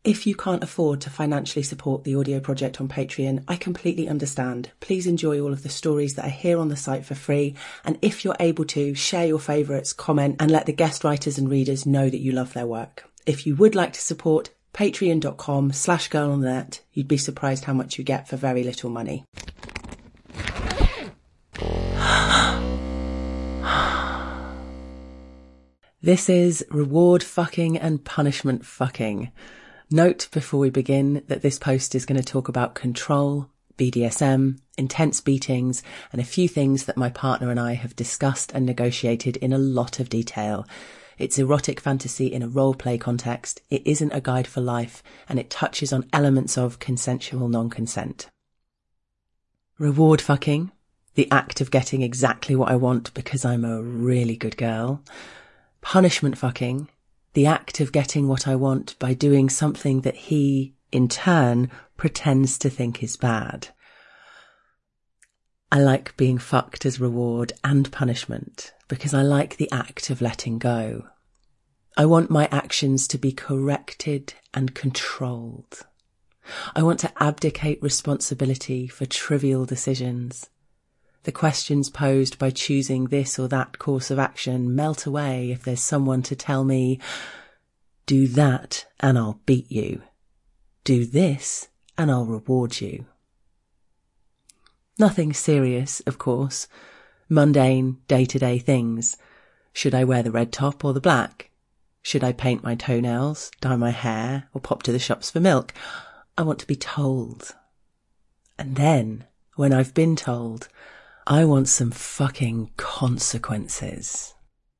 If you can't afford to financially support the audio project on Patreon, I completely understand. Please enjoy all of the stories that are here on the site for free. And if you're able to, share your favourites, comment, and let the guest writers and readers know that you love their work. If you would like to support, patreon.com/girlonthenet. You'd be surprised how much you get for very little money. This is reward fucking and punishment fucking. Note before we begin that this post is going to talk about control, BDSM, intense beatings, and a few things that my partner and I have discussed and negotiated in a lot of detail. It's erotic fantasy in a role-play context, it isn't a guide for life, and it touches on elements of consensual non-consent. Reward fucking, the act of getting exactly what I want because I'm a really good girl. Punishment fucking, the act of getting what I want by doing something that he, in turn, pretends to think is bad. I like being fucked as reward and punishment because I like the act of letting go. I want my actions to be corrected and controlled. I want to abdicate responsibility for trivial decisions. The questions posed by choosing this or that course of action melt away if there's someone to tell me, do that and I'll beat you. Do this and I'll reward you. Nothing serious, of course. Mundane, day-to-day things. Should I wear the red top or the black? Should I paint my toenails, dye my hair, or pop to the shops for milk? I want to be told. And then, when I've been told, I want some fucking consequences.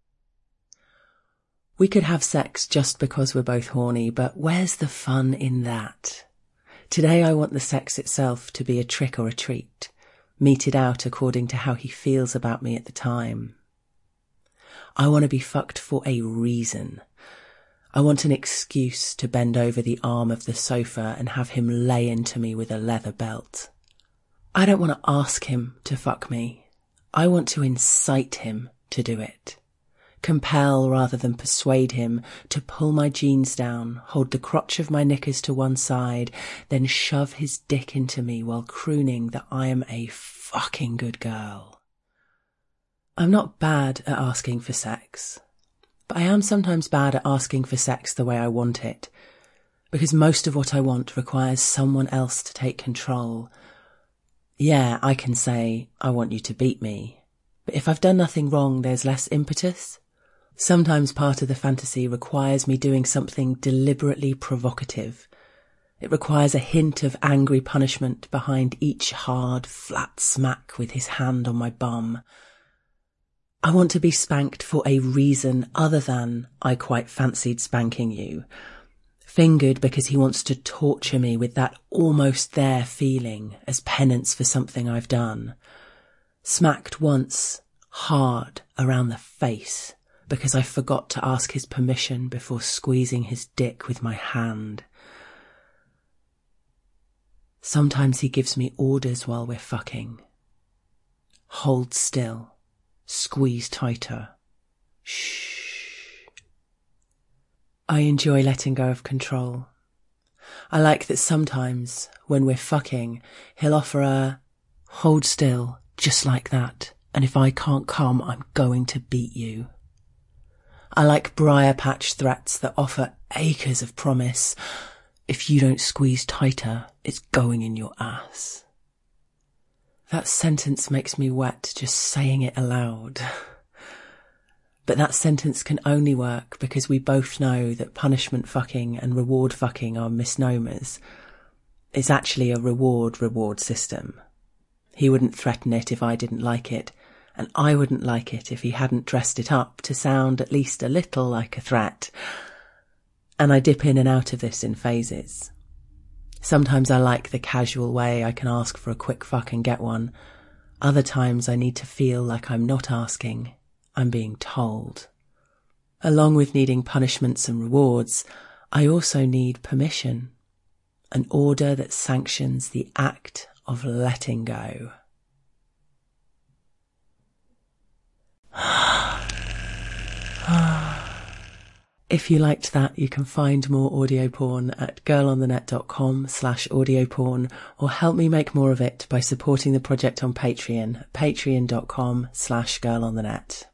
We could have sex just because we're both horny, but where's the fun in that? Today I want the sex itself to be a trick or a treat, meted out according to how he feels about me at the time. I want to be fucked for a reason. I want an excuse to bend over the arm of the sofa and have him lay into me with a leather belt. I don't want to ask him to fuck me. I want to incite him to do it. Compel rather than persuade him to pull my jeans down, hold the crotch of my knickers to one side, then shove his dick into me while crooning that I am a fucking good girl. I'm not bad at asking for sex, but I am sometimes bad at asking for sex the way I want it, because most of what I want requires someone else to take control. Yeah, I can say, I want you to beat me. But if I've done nothing wrong, there's less impetus. Sometimes part of the fantasy requires me doing something deliberately provocative. It requires a hint of angry punishment behind each hard, flat smack with his hand on my bum. I want to be spanked for a reason other than I quite fancied spanking you. Fingered because he wants to torture me with that almost there feeling as penance for something I've done. Smacked once, hard, around the face, because I forgot to ask his permission before squeezing his dick with my hand. Sometimes he gives me orders while we're fucking. Hold still. Squeeze tighter. Shh. I enjoy letting go of control. I like that sometimes, when we're fucking, he'll offer a, hold still, just like that, and if I can't come, I'm going to beat you. I like briar patch threats that offer acres of promise. If you don't squeeze tighter, it's going in your ass. That sentence makes me wet just saying it aloud. But that sentence can only work because we both know that punishment fucking and reward fucking are misnomers. It's actually a reward system. He wouldn't threaten it if I didn't like it, and I wouldn't like it if he hadn't dressed it up to sound at least a little like a threat. And I dip in and out of this in phases. Sometimes I like the casual way I can ask for a quick fuck and get one. Other times I need to feel like I'm not asking, I'm being told. Along with needing punishments and rewards, I also need permission, an order that sanctions the act of letting go. If you liked that, you can find more audio porn at girlonthenet.com/audioporn, or help me make more of it by supporting the project on Patreon, patreon.com/girlonthenet.